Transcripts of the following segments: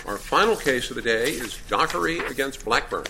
Our final case of the day is Dockery against Blackburn.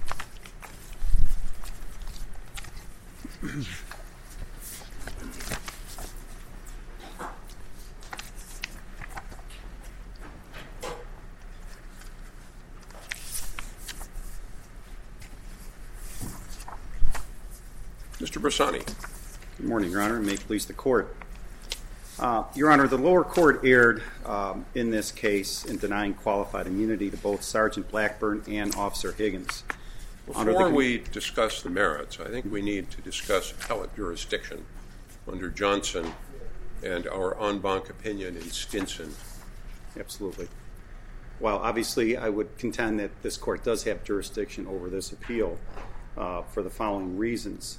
Mr. Bersani. Good morning, Your Honor, and may it please the Court. Your Honor, the lower court erred in this case in denying qualified immunity to both Sergeant Blackburn and Officer Higgins. Before we discuss the merits, I think we need to discuss appellate jurisdiction under Johnson and our en banc opinion in Stinson. Absolutely. Well, obviously, I would contend that this Court does have jurisdiction over this appeal for the following reasons.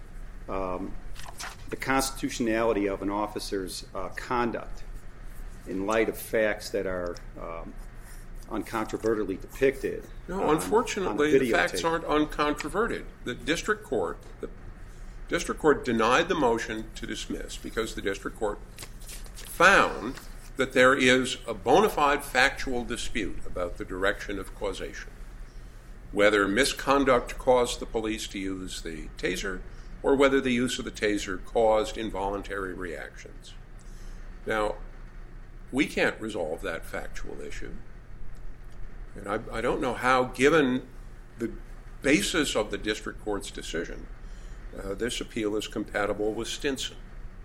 The constitutionality of an officer's conduct in light of facts that are uncontrovertedly depicted. No, unfortunately, the facts aren't uncontroverted. The district court denied the motion to dismiss because the district court found that there is a bona fide factual dispute about the direction of causation, whether misconduct caused the police to use the taser or whether the use of the taser caused involuntary reactions. Now, we can't resolve that factual issue. And I don't know how, given the basis of the district court's decision, this appeal is compatible with Stinson.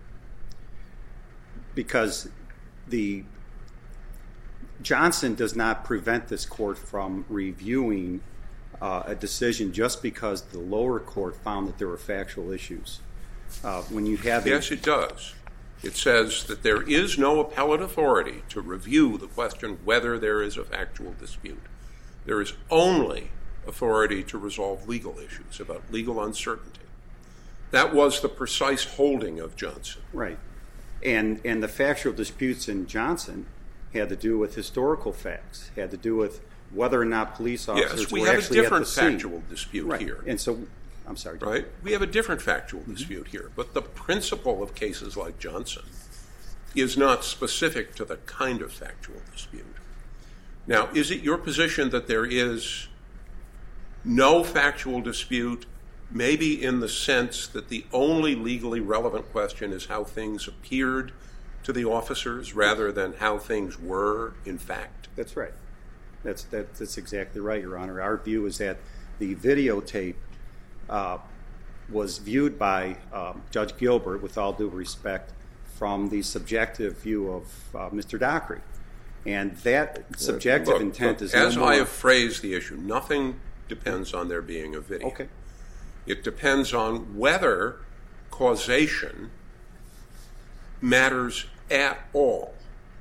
Because the Johnson does not prevent this court from reviewing a decision just because the lower court found that there were factual issues. Yes, it does. It says that there is no appellate authority to review the question whether there is a factual dispute. There is only authority to resolve legal issues about legal uncertainty. That was the precise holding of Johnson. Right. And the factual disputes in Johnson had to do with historical facts, had to do with whether or not police officers were actually at the scene. Yes, we have a different factual dispute here. And so, I'm sorry. Right? We have a different factual dispute here. But the principle of cases like Johnson is not specific to the kind of factual dispute. Now, is it your position that there is no factual dispute, maybe in the sense that the only legally relevant question is how things appeared to the officers rather than how things were in fact? That's right. That's exactly right, Your Honor. Our view is that the videotape was viewed by Judge Gilbert, with all due respect, from the subjective view of Mr. Dockery. And that subjective intent is no more... As I have phrased the issue, nothing depends on there being a video. Okay. It depends on whether causation matters at all.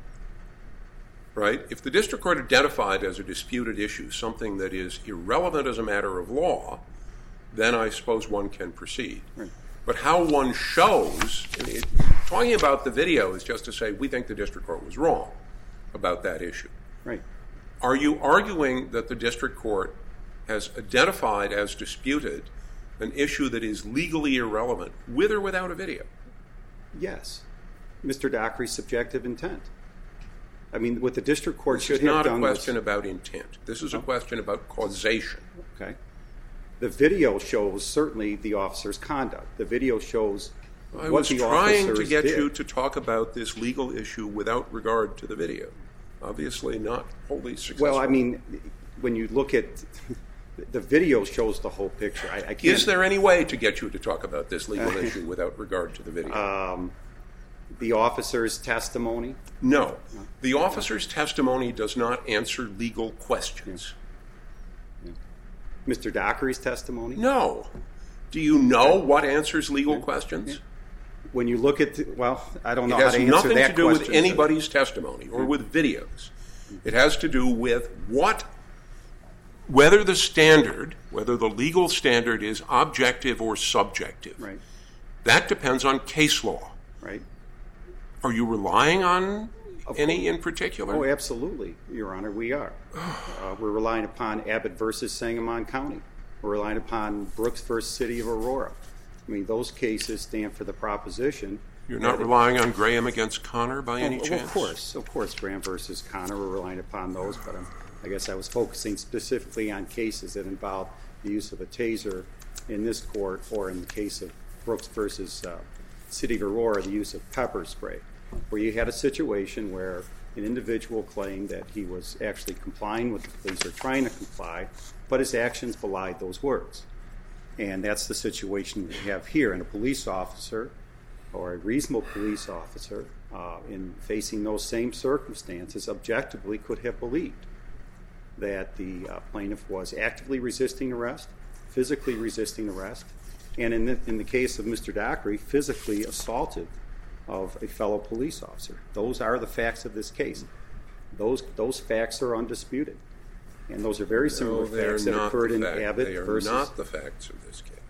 Right? If the district court identified as a disputed issue something that is irrelevant as a matter of law, then I suppose one can proceed. Right. But how one shows, talking about the video is just to say we think the district court was wrong about that issue. Right. Are you arguing that the district court has identified as disputed an issue that is legally irrelevant with or without a video? Yes. Mr. Dockery's subjective intent. I mean, what the district court should have done was... This is not a question about intent. This is a question about causation. Okay. The video shows certainly the officer's conduct. The video shows what the officers did. I was trying to get you to talk about this legal issue without regard to the video. Obviously not wholly successful. Well, I mean, when you look at... The video shows the whole picture. I can't... Is there any way to get you to talk about this legal issue without regard to the video? The officer's testimony? No. The officer's testimony does not answer legal questions. Yeah. Mr. Dockery's testimony? No. Do you know what answers legal questions? Yeah. When you look at... I don't know how to answer that question. It has nothing to do with anybody's testimony or with videos. It has to do with whether the legal standard is objective or subjective. Right. That depends on case law. Right. Are you relying on any in particular? Oh, absolutely, Your Honor, we are. We're relying upon Abbott versus Sangamon County. We're relying upon Brooks versus City of Aurora. I mean, those cases stand for the proposition You're not relying on Graham against Connor by any chance? Of course, Graham versus Connor, we're relying upon those, but I guess I was focusing specifically on cases that involve the use of a taser in this court, or in the case of Brooks versus City of Aurora, the use of pepper spray, where you had a situation where an individual claimed that he was actually complying with the police or trying to comply, but his actions belied those words. And that's the situation we have here. And a police officer, or a reasonable police officer, in facing those same circumstances, objectively could have believed that the plaintiff was actively resisting arrest, physically resisting arrest, and in the case of Mr. Dockery, physically assaulted of a fellow police officer. Those are the facts of this case. Those facts are undisputed. And those are very similar facts that occurred in Abbott versus... They are not the facts of this case.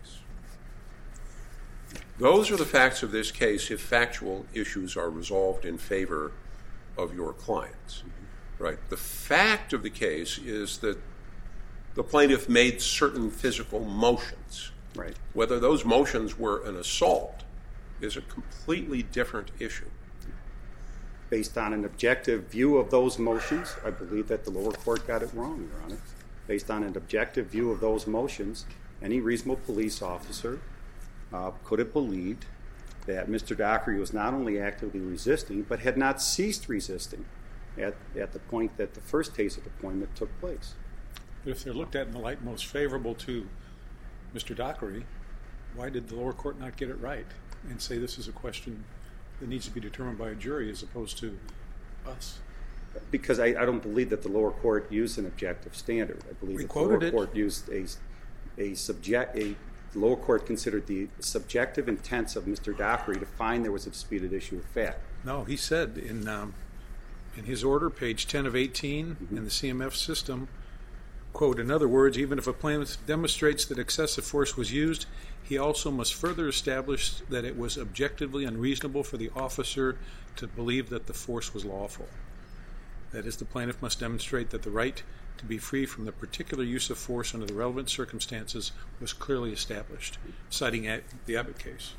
Those are the facts of this case if factual issues are resolved in favor of your clients. Right? The fact of the case is that the plaintiff made certain physical motions. Right. Whether those motions were an assault is a completely different issue. Based on an objective view of those motions, I believe that the lower court got it wrong, Your Honor. Based on an objective view of those motions, any reasonable police officer could have believed that Mr. Dockery was not only actively resisting, but had not ceased resisting at the point that the first taser deployment took place. But if they're looked at in the light most favorable to Mr. Dockery, why did the lower court not get it right and say this is a question that needs to be determined by a jury as opposed to us? Because I don't believe that the lower court used an objective standard. I believe that the lower court used the lower court considered the subjective intents of Mr. Dockery to find there was a disputed issue of fact. No, he said in his order, page 10 of 18, in the CMF system, quote, in other words, even if a plaintiff demonstrates that excessive force was used, he also must further establish that it was objectively unreasonable for the officer to believe that the force was lawful. That is, the plaintiff must demonstrate that the right to be free from the particular use of force under the relevant circumstances was clearly established, citing the Abbott case.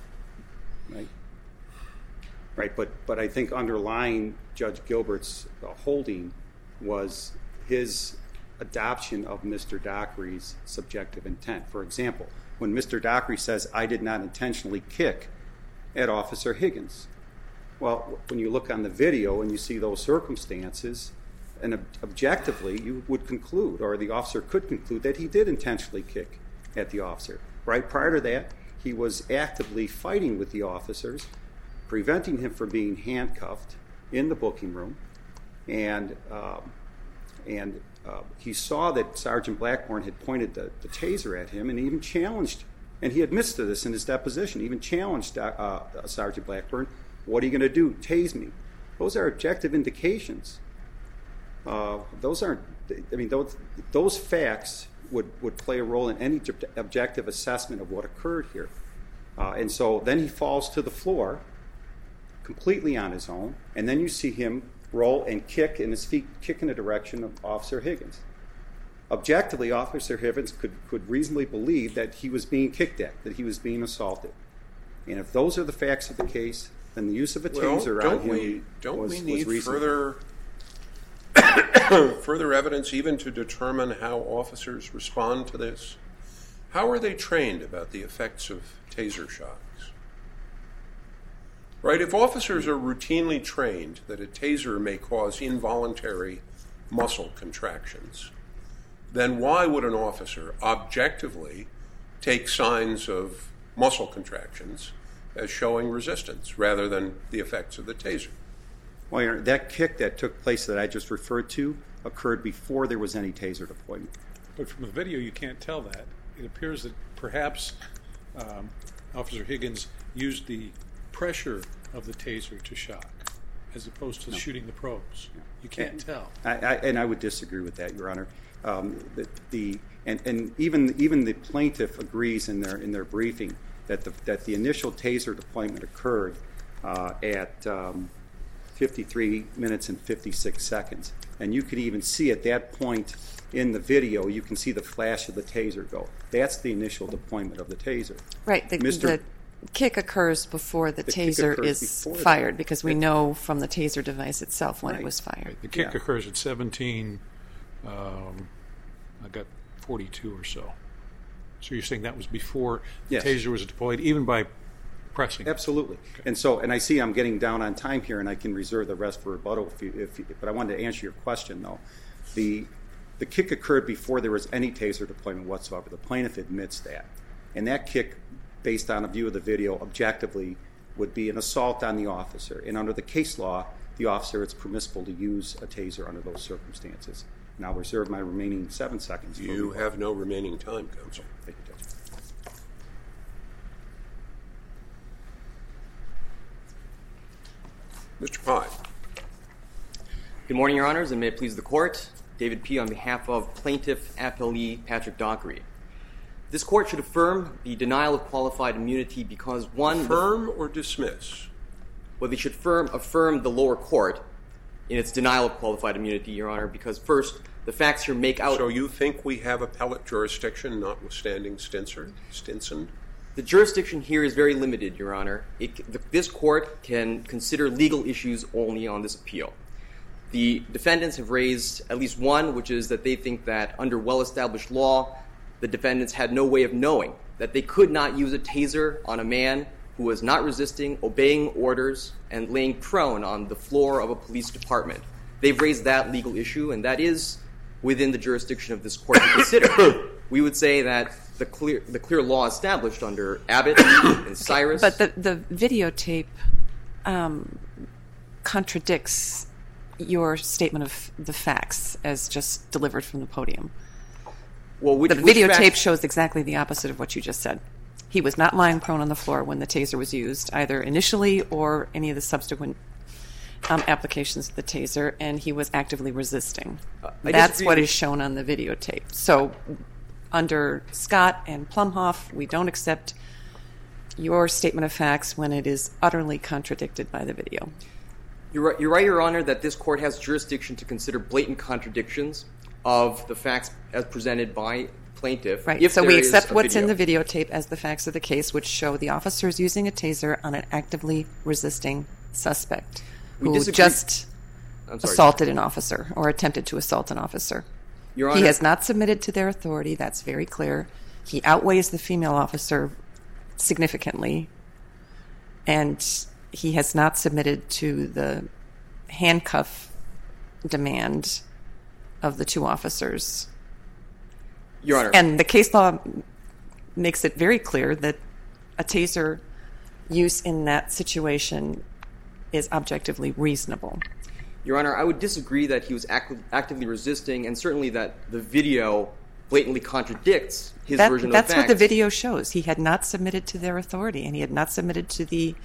Right, but I think underlying Judge Gilbert's holding was his adoption of Mr. Dockery's subjective intent. For example, when Mr. Dockery says, I did not intentionally kick at Officer Higgins, well, when you look on the video and you see those circumstances, and objectively you would conclude, or the officer could conclude, that he did intentionally kick at the officer. Right prior to that, he was actively fighting with the officers, preventing him from being handcuffed in the booking room, and he saw that Sergeant Blackburn had pointed the taser at him and even challenged, and he admits to this in his deposition, even challenged Sergeant Blackburn, what are you going to do? Tase me. Those are objective indications. Those facts would play a role in any objective assessment of what occurred here. And so then he falls to the floor completely on his own, and then you see him roll and kick, and his feet kick in the direction of Officer Higgins. Objectively, Officer Higgins could reasonably believe that he was being kicked at, that he was being assaulted. And if those are the facts of the case, then the use of a taser on him was reasonable. Further evidence even to determine how officers respond to this? How are they trained about the effects of taser shocks? Right, if officers are routinely trained that a taser may cause involuntary muscle contractions, then why would an officer objectively take signs of muscle contractions as showing resistance rather than the effects of the taser? Well, that kick that took place that I just referred to occurred before there was any taser deployment. But from the video, you can't tell that. It appears that perhaps Officer Higgins used the pressure of the taser to shock, as opposed to shooting the probes. You can't tell. And I would disagree with that, Your Honor. And even the plaintiff agrees in their briefing that the initial taser deployment occurred at 53 minutes and 56 seconds. And you could even see at that point in the video, you can see the flash of the taser go. That's the initial deployment of the taser. Right. kick occurs before the kick taser occurs is before fired that. because we know from the taser device itself when it Right. was fired. The kick Yeah. occurs at 17. I got 42 or so. So you're saying that was before Yes. the taser was deployed, even by pressing? Absolutely. And so, and I see I'm getting down on time here, and I can reserve the rest for rebuttal. But I wanted to answer your question, though. The kick occurred before there was any taser deployment whatsoever. The plaintiff admits that. And that kick, based on a view of the video, objectively would be an assault on the officer. And under the case law, the officer, it's permissible to use a taser under those circumstances. And I'll reserve my remaining 7 seconds. for You rebuttal. have no remaining time, counsel. Thank you, Judge. Mr. Pye. Good morning, Your Honors, and may it please the Court. David P. on behalf of Plaintiff Appellee Patrick Dockery. This Court should affirm the denial of qualified immunity because, one, Affirm or dismiss? well, they should affirm the lower court in its denial of qualified immunity, Your Honor, because, first, the facts here make out... So you think we have appellate jurisdiction notwithstanding Stinson? The jurisdiction here is very limited, Your Honor. This Court can consider legal issues only on this appeal. The defendants have raised at least one, which is that they think that under well-established law, the defendants had no way of knowing that they could not use a taser on a man who was not resisting, obeying orders, and laying prone on the floor of a police department. They've raised that legal issue, and that is within the jurisdiction of this Court to consider. We would say that the clear law established under Abbott and Cyrus... But the videotape contradicts your statement of the facts as just delivered from the podium. Well, The videotape shows exactly the opposite of what you just said. He was not lying prone on the floor when the taser was used, either initially or any of the subsequent applications of the taser, and he was actively resisting. That's what is shown on the videotape. So under Scott and Plumhoff, we don't accept your statement of facts when it is utterly contradicted by the video. You're right, Your Honor, that this Court has jurisdiction to consider blatant contradictions of the facts as presented by plaintiff. Right. If So there we is accept a what's in the video. videotape as the facts of the case, which show the officers using a taser on an actively resisting suspect We who disagree. just I'm sorry. assaulted an officer or attempted to assault an officer. Your Honor, He has not submitted to their authority. That's very clear. He outweighs the female officer significantly, and he has not submitted to the handcuff demand of the two officers. Your Honor, And the case law makes it very clear that a taser use in that situation is objectively reasonable. Your Honor, I would disagree that he was actively resisting, and certainly that the video blatantly contradicts his version of the facts. That's what the video shows. He had not submitted to their authority, and he had not submitted to the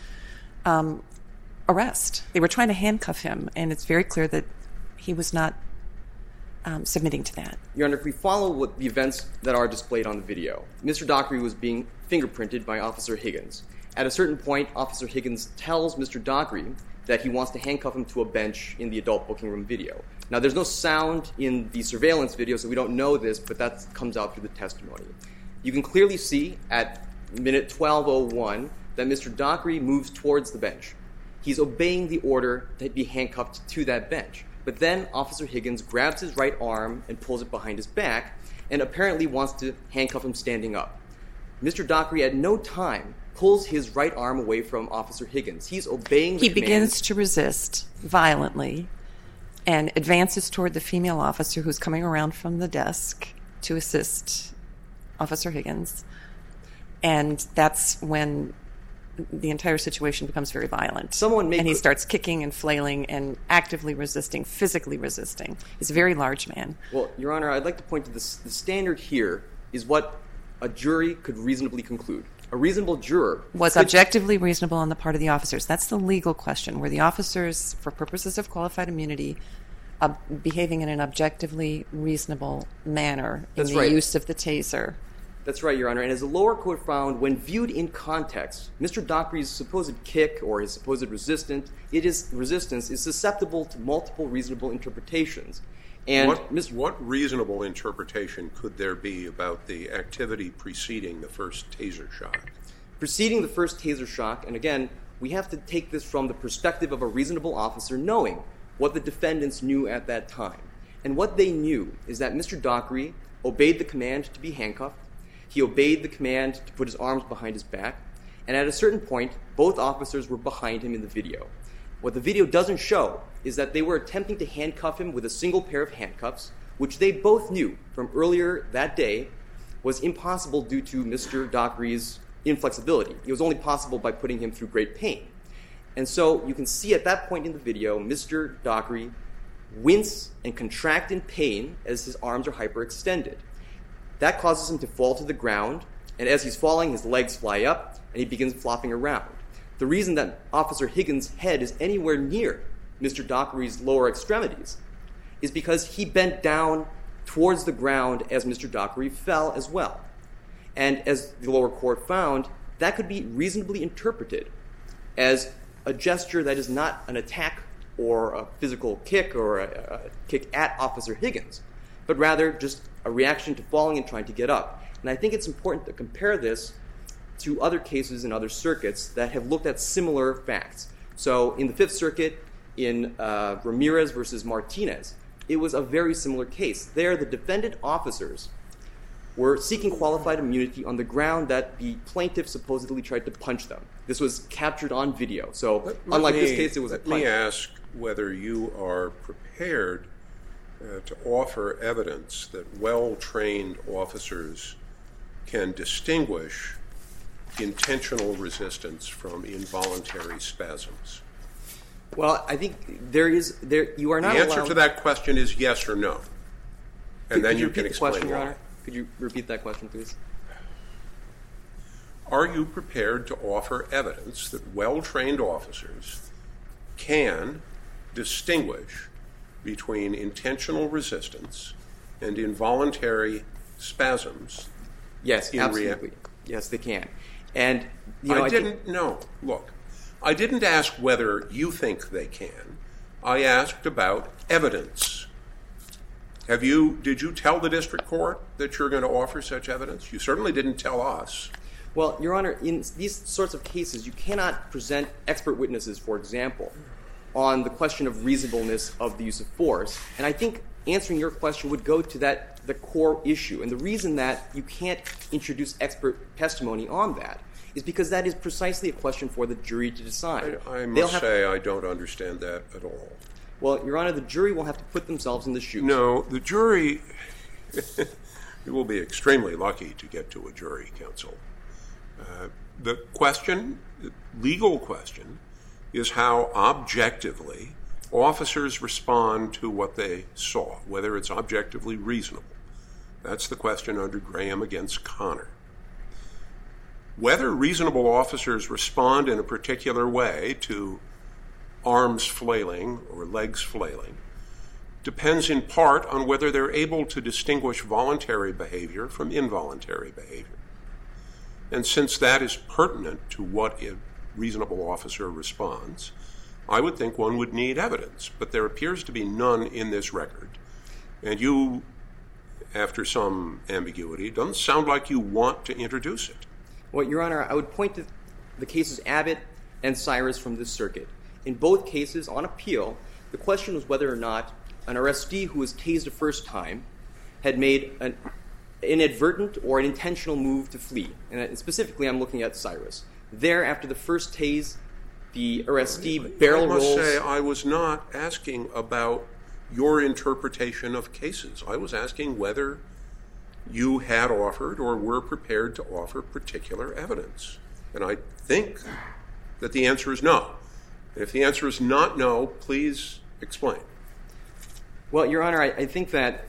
arrest. They were trying to handcuff him, and it's very clear that he was not submitting to that. Your Honor, if we follow what the events that are displayed on the video, Mr. Dockery was being fingerprinted by Officer Higgins. At a certain point, Officer Higgins tells Mr. Dockery that he wants to handcuff him to a bench in the adult booking room video. Now, there's no sound in the surveillance video, so we don't know this, but that comes out through the testimony. You can clearly see at minute 12:01 that Mr. Dockery moves towards the bench. He's obeying the order to be handcuffed to that bench. But then Officer Higgins grabs his right arm and pulls it behind his back and apparently wants to handcuff him standing up. Mr. Dockery at no time pulls his right arm away from Officer Higgins. He's obeying the He command. begins to resist violently and advances toward the female officer who's coming around from the desk to assist Officer Higgins. And that's when the entire situation becomes very violent. And he starts kicking and flailing and actively resisting, physically resisting. He's a very large man. Well, Your Honor, I'd like to point to the standard here is what a jury could reasonably conclude. A reasonable juror Was objectively reasonable on the part of the officers. That's the legal question. Were the officers, for purposes of qualified immunity, behaving in an objectively reasonable manner in the use of the taser? That's right, Your Honor. And as the lower court found, when viewed in context, Mr. Dockery's supposed kick or his supposed resistance is susceptible to multiple reasonable interpretations. And what reasonable interpretation could there be about the activity preceding the first taser shot? Preceding the first taser shock, and again, we have to take this from the perspective of a reasonable officer knowing what the defendants knew at that time. And what they knew is that Mr. Dockery obeyed the command to be handcuffed. He obeyed the command to put his arms behind his back. And at a certain point, both officers were behind him in the video. What the video doesn't show is that they were attempting to handcuff him with a single pair of handcuffs, which they both knew from earlier that day was impossible due to Mr. Dockery's inflexibility. It was only possible by putting him through great pain. And so you can see at that point in the video, Mr. Dockery wince and contract in pain as his arms are hyperextended. That causes him to fall to the ground, and as he's falling, his legs fly up, and he begins flopping around. The reason that Officer Higgins' head is anywhere near Mr. Dockery's lower extremities is because he bent down towards the ground as Mr. Dockery fell as well. And as the lower court found, that could be reasonably interpreted as a gesture that is not an attack or a physical kick or a kick at Officer Higgins, but rather just a reaction to falling and trying to get up. And I think it's important to compare this to other cases in other circuits that have looked at similar facts. So in the Fifth Circuit, in Ramirez versus Martinez, it was a very similar case. There, the defendant officers were seeking qualified immunity on the ground that the plaintiff supposedly tried to punch them. This was captured on video. So unlike this case, it was a punch. Let me ask whether you are prepared to offer evidence that well-trained officers can distinguish intentional resistance from involuntary spasms. Well, I think you are not allowed. The answer to that question is yes or no. And then you can explain why. Your Honor? Could you repeat that question, please? Are you prepared to offer evidence that well-trained officers can distinguish between intentional resistance and involuntary spasms? Yes, absolutely. Yes, they can. And I didn't know. Look, I didn't ask whether you think they can. I asked about evidence. Did you tell the district court that you're going to offer such evidence? You certainly didn't tell us. Well, Your Honor, in these sorts of cases, you cannot present expert witnesses, for example, on the question of reasonableness of the use of force. And I think answering your question would go to the core issue. And the reason that you can't introduce expert testimony on that is because that is precisely a question for the jury to decide. I must say I don't understand that at all. Well, Your Honor, the jury will have to put themselves in the shoes. No, the jury, you will be extremely lucky to get to a jury, counsel. The legal question, is how objectively officers respond to what they saw, whether it's objectively reasonable. That's the question under Graham against Connor. Whether reasonable officers respond in a particular way to arms flailing or legs flailing depends in part on whether they're able to distinguish voluntary behavior from involuntary behavior. And since that is pertinent to what a reasonable officer responds, I would think one would need evidence, but there appears to be none in this record. And you, after some ambiguity, doesn't sound like you want to introduce it. Well, Your Honor, I would point to the cases Abbott and Cyrus from this circuit. In both cases, on appeal, the question was whether or not an arrestee who was tased a first time had made an inadvertent or an intentional move to flee. And specifically, I'm looking at Cyrus. There, after the first tase, the arrestee barrel rolls. I must say, I was not asking about your interpretation of cases. I was asking whether you had offered or were prepared to offer particular evidence. And I think that the answer is no. If the answer is not no, please explain. Well, Your Honor, I think that,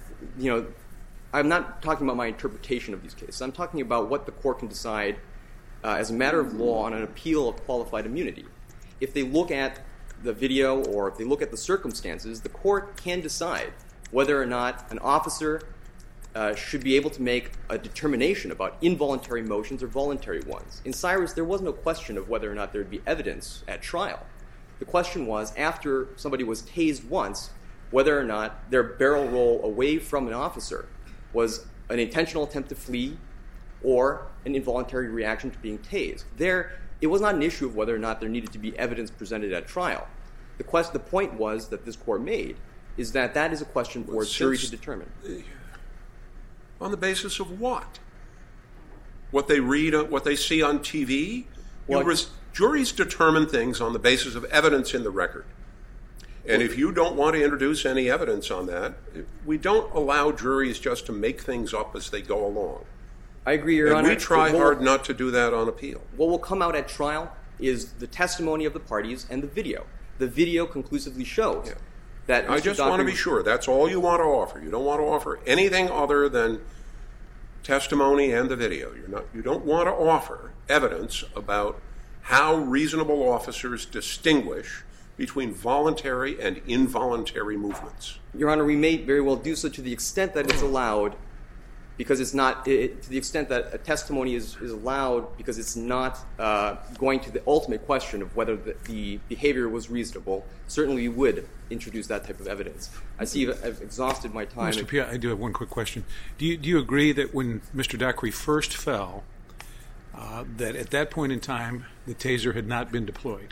I'm not talking about my interpretation of these cases. I'm talking about what the court can decide as a matter of law on an appeal of qualified immunity. If they look at the video or if they look at the circumstances, the court can decide whether or not an officer should be able to make a determination about involuntary motions or voluntary ones. In Cyrus, there was no question of whether or not there would be evidence at trial. The question was, after somebody was tased once, whether or not their barrel roll away from an officer was an intentional attempt to flee or an involuntary reaction to being tased. There, it was not an issue of whether or not there needed to be evidence presented at trial. The point was that this court made is that that is a question for a jury to determine. On the basis of what? What they read, what they see on TV? Juries determine things on the basis of evidence in the record. And if you don't want to introduce any evidence on that, we don't allow juries just to make things up as they go along. I agree, Your Honor. And we try hard not to do that on appeal. What will come out at trial is the testimony of the parties and the video. The video conclusively shows that Mr. I just want to be sure. That's all you want to offer. You don't want to offer anything other than testimony and the video. You don't want to offer evidence about how reasonable officers distinguish between voluntary and involuntary movements. Your Honor, we may very well do so to the extent that it's allowed, because it's not, to the extent that a testimony is allowed because it's not going to the ultimate question of whether the behavior was reasonable. Certainly we would introduce that type of evidence. I see I've exhausted my time. Mr. Pia, I do have one quick question. Do you agree that when Mr. Dockery first fell, that at that point in time the taser had not been deployed?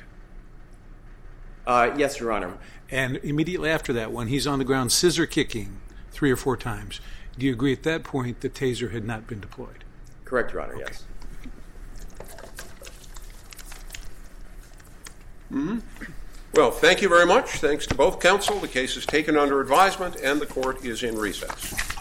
Yes, Your Honor. And immediately after that, when he's on the ground scissor kicking 3 or 4 times, do you agree at that point the taser had not been deployed? Correct, Your Honor, okay. Yes. Mm-hmm. Well, thank you very much. Thanks to both counsel. The case is taken under advisement and the court is in recess.